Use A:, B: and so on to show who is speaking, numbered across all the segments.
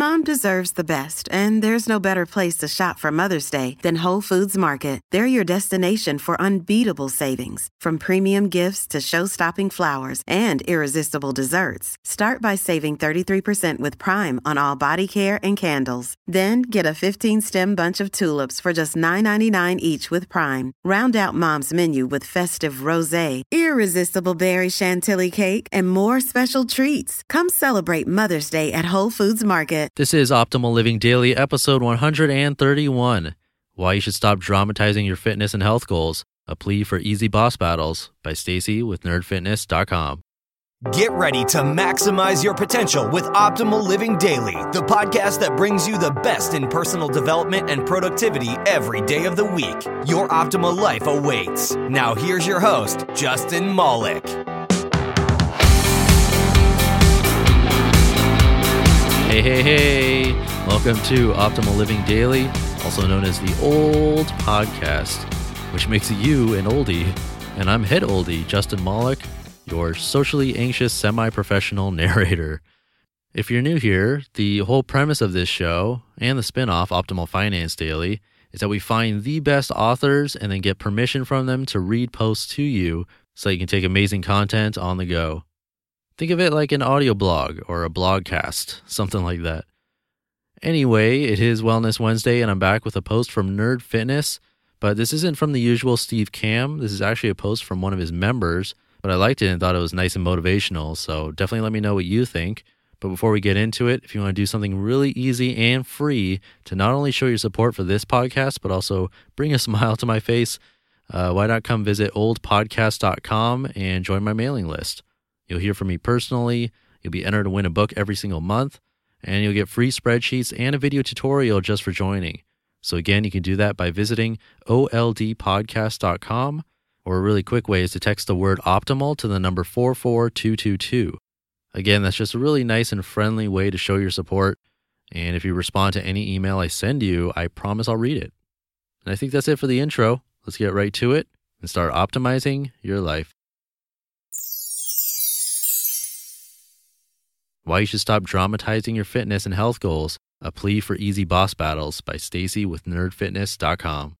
A: Mom deserves the best, and there's no better place to shop for Mother's Day than Whole Foods Market. They're your destination for unbeatable savings, from premium gifts to show-stopping flowers and irresistible desserts. Start by saving 33% with Prime on all body care and candles. Then get a 15-stem bunch of tulips for just $9.99 each with Prime. Round out Mom's menu with festive rosé, irresistible berry chantilly cake, and more special treats. Come celebrate Mother's Day at Whole Foods Market.
B: This is Optimal Living Daily, episode 131. Why you should stop dramatizing your fitness and health goals. A plea for easy boss battles by Stacy with nerdfitness.com.
C: Get ready to maximize your potential with Optimal Living Daily, the podcast that brings you the best in personal development and productivity every day of the week. Your optimal life awaits. Now here's your host, Justin Malik.
B: Hey. Welcome to Optimal Living Daily, also known as the Old Podcast, which makes you an oldie. And I'm head oldie, Justin Malik, your socially anxious semi-professional narrator. If you're new here, the whole premise of this show and the spinoff, Optimal Finance Daily, is that we find the best authors and then get permission from them to read posts to you so you can take amazing content on the go. Think of it like an audio blog or a blogcast, something like that. Anyway, it is Wellness Wednesday and I'm back with a post from Nerd Fitness, but this isn't from the usual Steve Cam. This is actually a post from one of his members, but I liked it and thought it was nice and motivational, so definitely let me know what you think. But before we get into it, if you want to do something really easy and free to not only show your support for this podcast, but also bring a smile to my face, why not come visit oldpodcast.com and join my mailing list. You'll hear from me personally, you'll be entered to win a book every single month, and you'll get free spreadsheets and a video tutorial just for joining. So again, you can do that by visiting oldpodcast.com, or a really quick way is to text the word optimal to the number 44222. Again, that's just a really nice and friendly way to show your support, and if you respond to any email I send you, I promise I'll read it. And I think that's it for the intro. Let's get right to it and start optimizing your life. Why you should stop dramatizing your fitness and health goals. A plea for easy boss battles by Stacy with nerdfitness.com.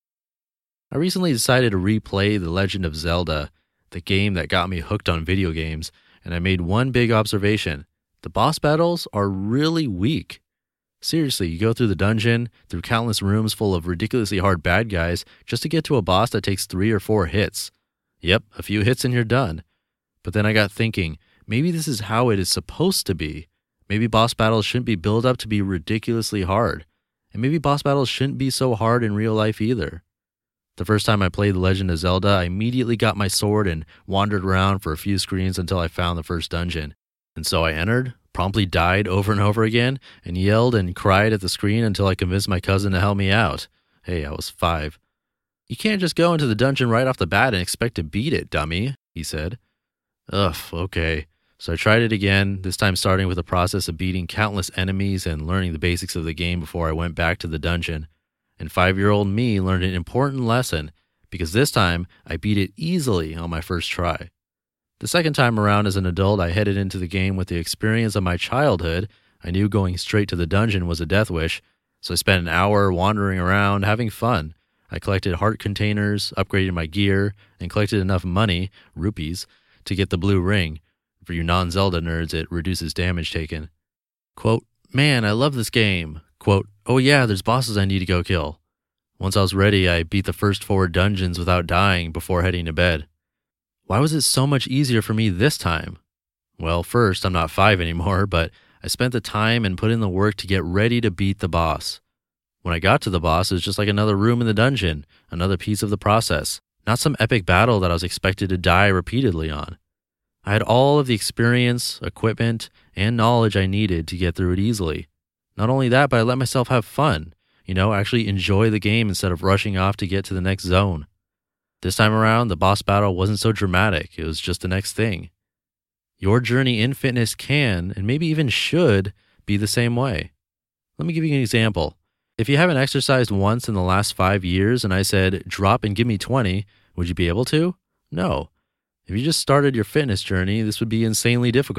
B: I recently decided to replay The Legend of Zelda, the game that got me hooked on video games, and I made one big observation. The boss battles are really weak. Seriously, you go through the dungeon, through countless rooms full of ridiculously hard bad guys, just to get to a boss that takes 3 or 4 hits. Yep, a few hits and you're done. But then I got thinking, maybe this is how it is supposed to be. Maybe boss battles shouldn't be built up to be ridiculously hard. And maybe boss battles shouldn't be so hard in real life either. The first time I played The Legend of Zelda, I immediately got my sword and wandered around for a few screens until I found the first dungeon. And so I entered, promptly died over and over again, and yelled and cried at the screen until I convinced my cousin to help me out. Hey, I was 5. You can't just go into the dungeon right off the bat and expect to beat it, dummy, he said. Ugh, okay. So I tried it again, this time starting with the process of beating countless enemies and learning the basics of the game before I went back to the dungeon. And 5-year-old me learned an important lesson, because this time I beat it easily on my first try. The second time around as an adult, I headed into the game with the experience of my childhood. I knew going straight to the dungeon was a death wish, so I spent an hour wandering around, having fun. I collected heart containers, upgraded my gear, and collected enough money, rupees, to get the blue ring. For you non-Zelda nerds, it reduces damage taken. Quote, man, I love this game. Quote, oh yeah, there's bosses I need to go kill. Once I was ready, I beat the first 4 dungeons without dying before heading to bed. Why was it so much easier for me this time? Well, first, I'm not 5 anymore, but I spent the time and put in the work to get ready to beat the boss. When I got to the boss, it was just like another room in the dungeon, another piece of the process, not some epic battle that I was expected to die repeatedly on. I had all of the experience, equipment, and knowledge I needed to get through it easily. Not only that, but I let myself have fun, actually enjoy the game instead of rushing off to get to the next zone. This time around, the boss battle wasn't so dramatic, it was just the next thing. Your journey in fitness can, and maybe even should, be the same way. Let me give you an example. If you haven't exercised once in the last 5 years and I said, drop and give me 20, would you be able to? No. If you just started your fitness journey, this would be insanely difficult.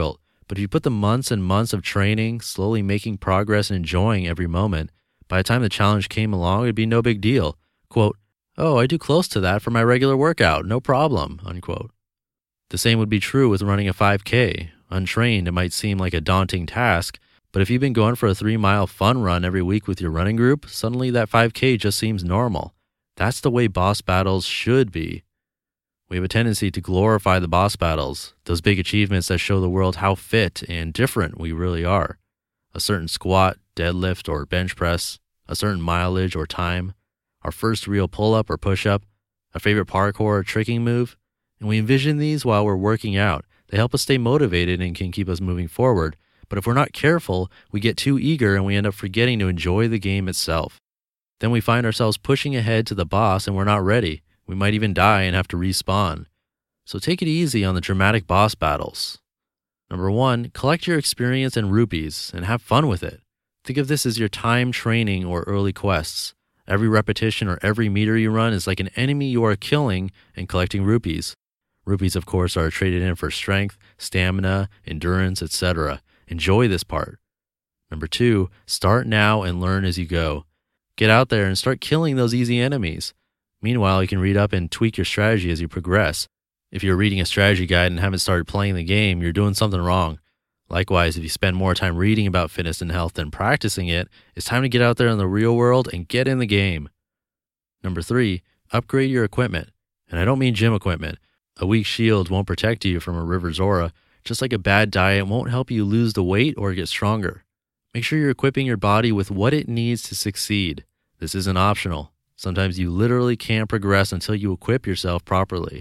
B: But if you put the months and months of training, slowly making progress and enjoying every moment, by the time the challenge came along, it'd be no big deal. Quote, "Oh, I do close to that for my regular workout, no problem," unquote. The same would be true with running a 5K. Untrained, it might seem like a daunting task, but if you've been going for a 3-mile fun run every week with your running group, suddenly that 5K just seems normal. That's the way boss battles should be. We have a tendency to glorify the boss battles, those big achievements that show the world how fit and different we really are. A certain squat, deadlift, or bench press, a certain mileage or time, our first real pull-up or push-up, a favorite parkour or tricking move, and we envision these while we're working out. They help us stay motivated and can keep us moving forward. But if we're not careful, we get too eager and we end up forgetting to enjoy the game itself. Then we find ourselves pushing ahead to the boss and we're not ready. We might even die and have to respawn. So take it easy on the dramatic boss battles. Number 1, collect your experience in rupees and have fun with it. Think of this as your time training or early quests. Every repetition or every meter you run is like an enemy you are killing and collecting rupees. Rupees, of course, are traded in for strength, stamina, endurance, etc. Enjoy this part. Number 2, start now and learn as you go. Get out there and start killing those easy enemies. Meanwhile, you can read up and tweak your strategy as you progress. If you're reading a strategy guide and haven't started playing the game, you're doing something wrong. Likewise, if you spend more time reading about fitness and health than practicing it, it's time to get out there in the real world and get in the game. Number 3, upgrade your equipment. And I don't mean gym equipment. A weak shield won't protect you from a river's aura, just like a bad diet won't help you lose the weight or get stronger. Make sure you're equipping your body with what it needs to succeed. This isn't optional. Sometimes you literally can't progress until you equip yourself properly.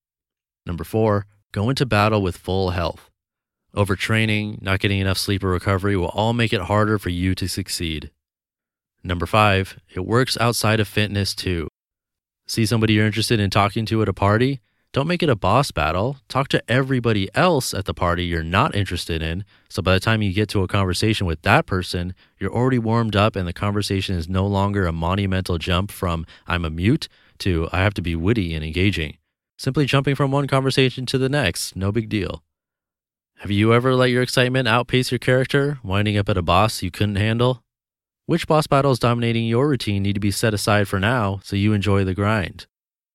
B: Number 4, go into battle with full health. Overtraining, not getting enough sleep or recovery will all make it harder for you to succeed. Number 5, it works outside of fitness too. See somebody you're interested in talking to at a party? Don't make it a boss battle. Talk to everybody else at the party you're not interested in, so by the time you get to a conversation with that person, you're already warmed up and the conversation is no longer a monumental jump from "I'm a mute" to "I have to be witty and engaging." Simply jumping from one conversation to the next, no big deal. Have you ever let your excitement outpace your character, winding up at a boss you couldn't handle? Which boss battles dominating your routine need to be set aside for now so you enjoy the grind?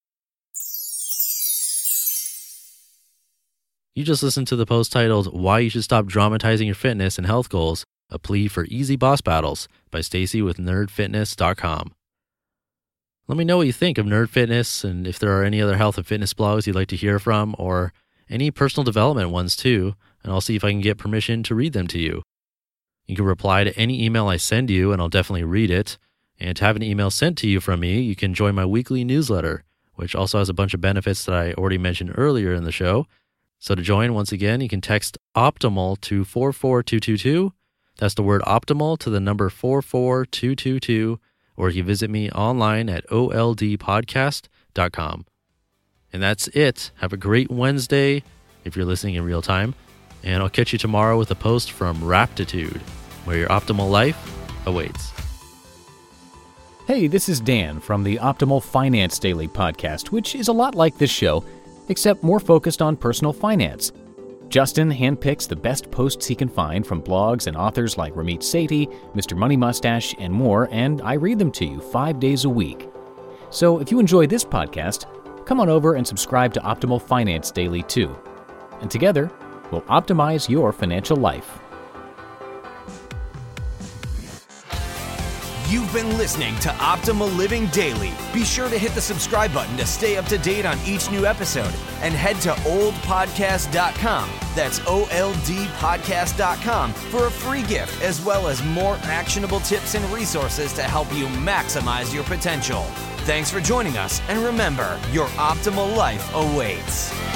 B: You just listened to the post titled "Why You Should Stop Dramatizing Your Fitness and Health Goals, A Plea for Easy Boss Battles" by Stacy with nerdfitness.com. Let me know what you think of Nerd Fitness and if there are any other health and fitness blogs you'd like to hear from or any personal development ones too, and I'll see if I can get permission to read them to you. You can reply to any email I send you and I'll definitely read it. And to have an email sent to you from me, you can join my weekly newsletter, which also has a bunch of benefits that I already mentioned earlier in the show. So to join, once again, you can text OPTIMAL to 44222. That's the word OPTIMAL to the number 44222, or you can visit me online at oldpodcast.com. And that's it. Have a great Wednesday if you're listening in real time, and I'll catch you tomorrow with a post from Raptitude, where your optimal life awaits.
D: Hey, this is Dan from the Optimal Finance Daily podcast, which is a lot like this show, except more focused on personal finance. Justin handpicks the best posts he can find from blogs and authors like Ramit Sethi, Mr. Money Mustache, and more, and I read them to you 5 days a week. So if you enjoy this podcast, come on over and subscribe to Optimal Finance Daily too. And together, we'll optimize your financial life.
C: You've been listening to Optimal Living Daily. Be sure to hit the subscribe button to stay up to date on each new episode and head to oldpodcast.com. That's OLDpodcast.com for a free gift as well as more actionable tips and resources to help you maximize your potential. Thanks for joining us, and remember, your optimal life awaits.